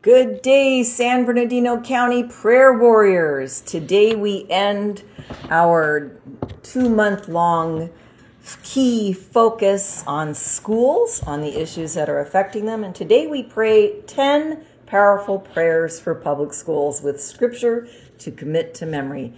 Good day, San Bernardino County Prayer Warriors. Today we end our 2-month-long key focus on schools, on the issues that are affecting them. And today we pray 10 powerful prayers for public schools with scripture to commit to memory.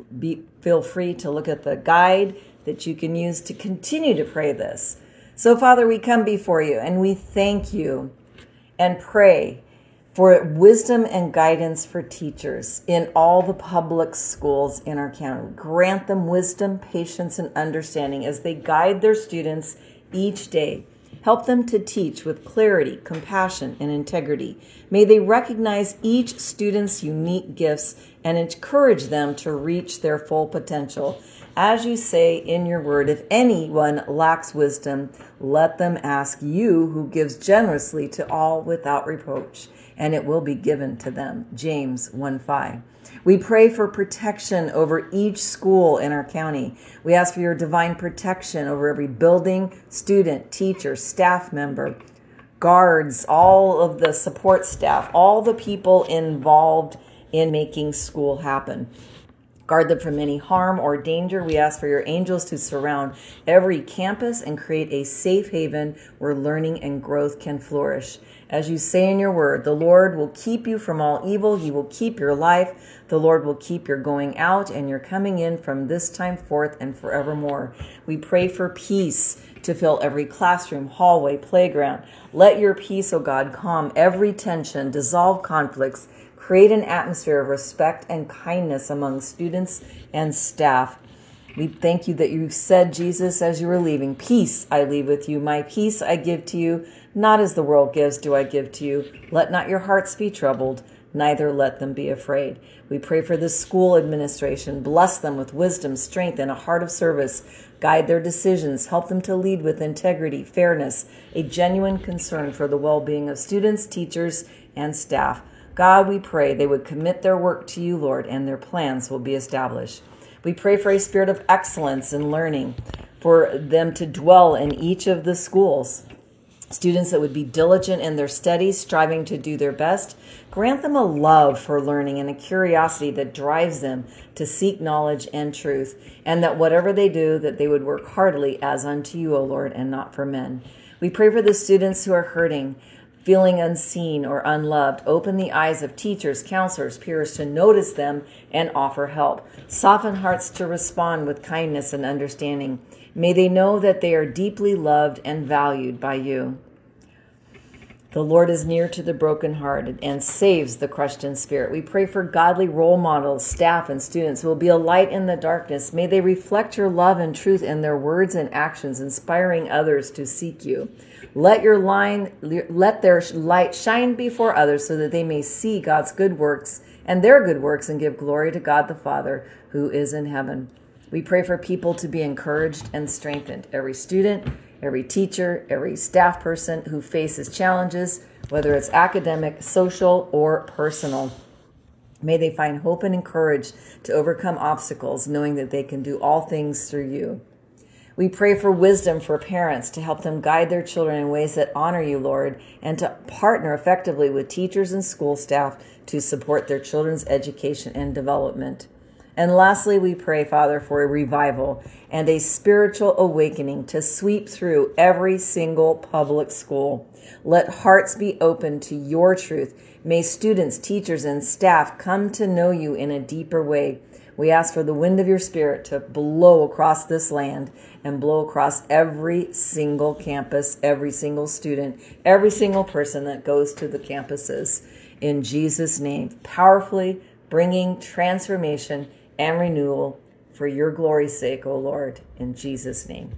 Feel free to look at the guide that you can use to continue to pray this. So, Father, we come before you and we thank you and pray for wisdom and guidance for teachers in all the public schools in our county. Grant them wisdom, patience, and understanding as they guide their students each day. Help them to teach with clarity, compassion, and integrity. May they recognize each student's unique gifts and encourage them to reach their full potential. As you say in your word, if anyone lacks wisdom, let them ask you, who gives generously to all without reproach, and it will be given to them. James 1:5. We pray for protection over each school in our county. We ask for your divine protection over every building, student, teacher, staff member, guards, all of the support staff, all the people involved in making school happen. Guard them from any harm or danger. We ask for your angels to surround every campus and create a safe haven where learning and growth can flourish. As you say in your word, the Lord will keep you from all evil. He will keep your life. The Lord will keep your going out and your coming in from this time forth and forevermore. We pray for peace to fill every classroom, hallway, playground. Let your peace, O God, calm every tension, dissolve conflicts, create an atmosphere of respect and kindness among students and staff. We thank you that you said, Jesus, as you were leaving, peace I leave with you. My peace I give to you. Not as the world gives do I give to you. Let not your hearts be troubled, neither let them be afraid. We pray for the school administration. Bless them with wisdom, strength, and a heart of service. Guide their decisions. Help them to lead with integrity, fairness, a genuine concern for the well-being of students, teachers, and staff. God, we pray they would commit their work to you, Lord, and their plans will be established. We pray for a spirit of excellence in learning, for them to dwell in each of the schools. Students that would be diligent in their studies, striving to do their best. Grant them a love for learning and a curiosity that drives them to seek knowledge and truth, and that whatever they do, that they would work heartily as unto you, O Lord, and not for men. We pray for the students who are hurting, feeling unseen or unloved. Open the eyes of teachers, counselors, peers to notice them and offer help. Soften hearts to respond with kindness and understanding. May they know that they are deeply loved and valued by you. The Lord is near to the brokenhearted and saves the crushed in spirit. We pray for godly role models, staff, and students who will be a light in the darkness. May they reflect your love and truth in their words and actions, inspiring others to seek you. Let their light shine before others so that they may see God's good works and their good works and give glory to God the Father who is in heaven. We pray for people to be encouraged and strengthened. Every student, every teacher, every staff person who faces challenges, whether it's academic, social, or personal. May they find hope and courage to overcome obstacles, knowing that they can do all things through you. We pray for wisdom for parents to help them guide their children in ways that honor you, Lord, and to partner effectively with teachers and school staff to support their children's education and development. And lastly, we pray, Father, for a revival and a spiritual awakening to sweep through every single public school. Let hearts be open to your truth. May students, teachers, and staff come to know you in a deeper way. We ask for the wind of your Spirit to blow across this land and blow across every single campus, every single student, every single person that goes to the campuses. In Jesus' name, powerfully bringing transformation and renewal for your glory's sake, O Lord, in Jesus' name.